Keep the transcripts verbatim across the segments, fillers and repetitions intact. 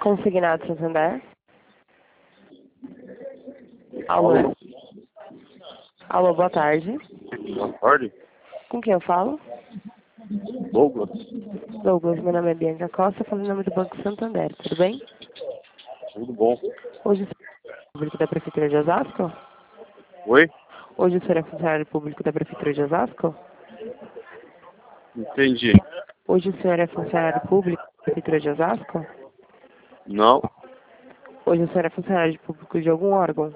Consignado Santander. Alô. Alô, boa tarde. Boa tarde. Com quem eu falo? Douglas. Douglas, meu nome é Bianca Costa, falo em nome do Banco Santander, tudo bem? Tudo bom? Hoje o senhor é público da Prefeitura de Osasco? Oi? Hoje o senhor é funcionário público da Prefeitura de Osasco? Entendi. Hoje o senhor é funcionário público da Prefeitura de Osasco? Não, Hoje o senhor é funcionário público de algum órgão?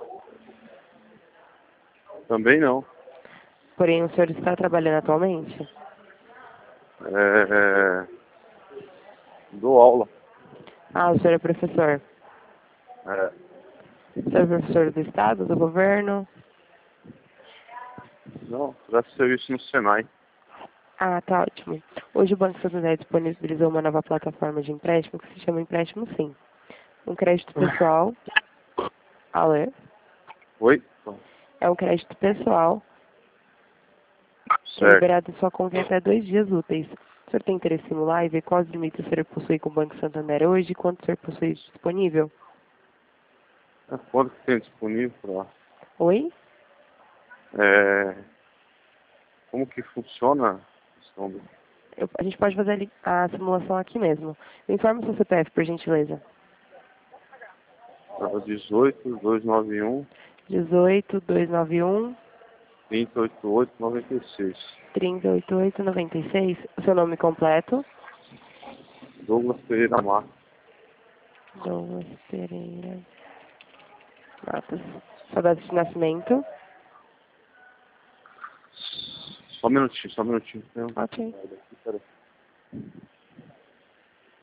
também não. Porém, o senhor está trabalhando atualmente? É... Dou aula. Ah, o senhor é professor. É... O senhor é professor do Estado, do governo? Não, presta serviço no Senai. Ah, tá ótimo. Hoje o Banco Santander disponibilizou uma nova plataforma de empréstimo que se chama Empréstimo Sim. Um crédito pessoal. Alô? Oi? É um crédito pessoal que é Certo. liberado em sua conta em até dois dias úteis. O senhor tem interesse em simular e ver quais limites o senhor possui com o Banco Santander hoje e quanto o senhor possui disponível? É, quando que tem disponível pra... Oi? É... Como que funciona a questão do... Eu- a gente pode fazer ali a simulação aqui mesmo. Me informe o seu C P F, por gentileza. Tava dezoito, duzentos e noventa e um, dezoito, duzentos e noventa e um, trinta e oito, oito, noventa e seis. trinta e oito, oito, noventa e seis. O seu nome completo? Douglas Pereira Matos. Douglas Pereira Matos. Sua data de nascimento? Só um minutinho, só um minutinho. Ok.